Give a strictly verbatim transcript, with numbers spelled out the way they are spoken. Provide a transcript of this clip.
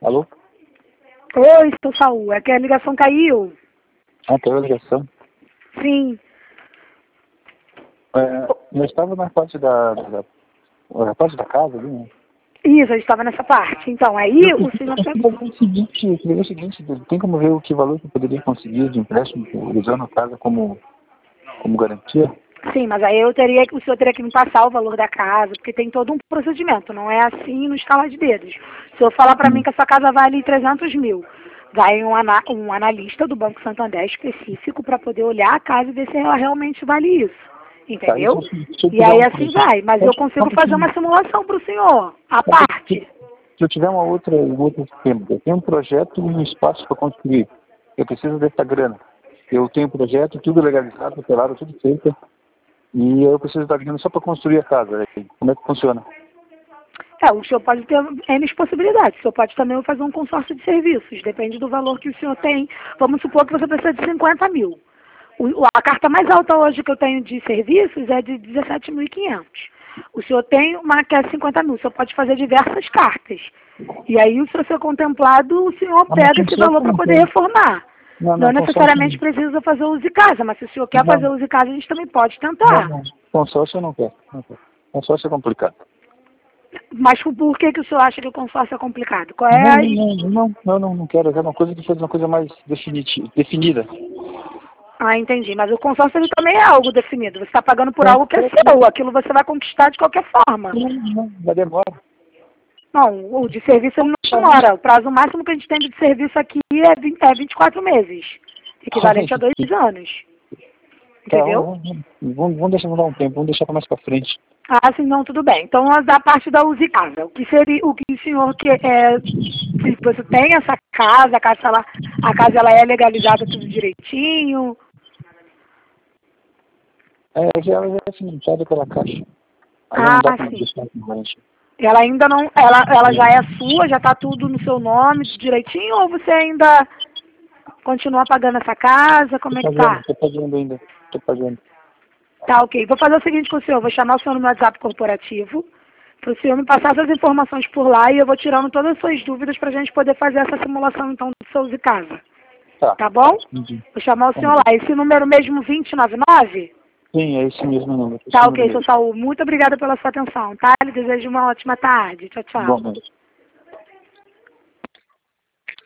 Alô? Oi, seu Saul. É que a ligação caiu. Ah, caiu a ligação. Sim. É, eu estava na parte da, da, na parte da casa ali, né? Isso, eu estava nessa parte. Então, aí Eu o queria senhor... eu queria ver o seguinte, eu queria ver o seguinte, tem como ver o que valor que eu poderia conseguir de empréstimo usando a casa como, como garantia? Sim, mas aí eu teria, o senhor teria que me passar o valor da casa, porque tem todo um procedimento, não é assim no estalar de dedos. Se o senhor falar para mim Hum. que a sua casa vale trezentos mil, vai um, ana, um analista do Banco Santander específico para poder olhar a casa e ver se ela realmente vale isso. Tá, Entendeu? isso, se eu E tiver aí um assim projeto, vai, mas eu consigo fazer uma simulação para o senhor, à parte. se eu tiver uma outra, um outro esquema, eu tenho um projeto e um espaço para construir, eu preciso dessa grana. Eu tenho um projeto, tudo legalizado, tutelado, tudo feito, e eu preciso da grana só para construir a casa. Aí, como é que funciona? É, o senhor pode ter N possibilidades. O senhor pode também fazer um consórcio de serviços. Depende do valor que o senhor tem. Vamos supor que você precisa de cinquenta mil. O, a carta mais alta hoje que eu tenho de serviços é de dezessete mil e quinhentos. O senhor tem uma que é cinquenta mil. O senhor pode fazer diversas cartas. E aí, se o senhor for contemplado, o senhor Ah, mas pega esse valor consórcio para não poder tem. reformar. Não, Não não, consórcio necessariamente não. precisa fazer uso de casa, mas se o senhor quer fazer Não, uso de casa, a gente também pode não, tentar. não. Consórcio eu não quero. Não quero. Consórcio é complicado. Mas por que, que o senhor acha que o consórcio é complicado? Qual é Não, a... não, não, não, não, não, não quero. Eu quero uma coisa que seja uma coisa mais definiti- definida. Ah, entendi. Mas o consórcio ele também é algo definido. Você está pagando por Não, algo que é seu. Aquilo você vai conquistar de qualquer forma. não, não, vai demorar. Não, o de serviço ele não demora. O prazo máximo que a gente tem de serviço aqui é vinte, é vinte e quatro meses. Equivalente a dois anos. Tá, Entendeu? vamos, vamos, vamos vamos deixar mudar um tempo, vamos deixar para mais para frente. Ah, sim, não, tudo bem. Então, da parte da use casa, o que seria, o que o senhor quer, é, se você tem essa casa, a casa, ela, a casa ela é legalizada tudo direitinho? É, já, já é financiada pela Caixa. Aí não Ah, dá para sim. deixar com gente. Ela ainda não, ela, ela já é sua, já está tudo no seu nome direitinho, ou você ainda continua pagando essa casa? Como Tô é que pagando, tá? tô pagando ainda, tô pagando. Tá, ok. Vou fazer o seguinte com o senhor, vou chamar o senhor no meu WhatsApp corporativo, para o senhor me passar essas informações por lá e eu vou tirando todas as suas dúvidas para a gente poder fazer essa simulação, então, do seu de casa. Tá, Tá bom? entendi. Vou chamar o senhor Vamos lá. ver. Esse número mesmo vinte e nove nove? Sim, é esse mesmo número, esse Tá, número ok, seu mesmo. Saul. Muito obrigada pela sua atenção, tá? Lhe desejo uma ótima tarde. Tchau, tchau. Bom,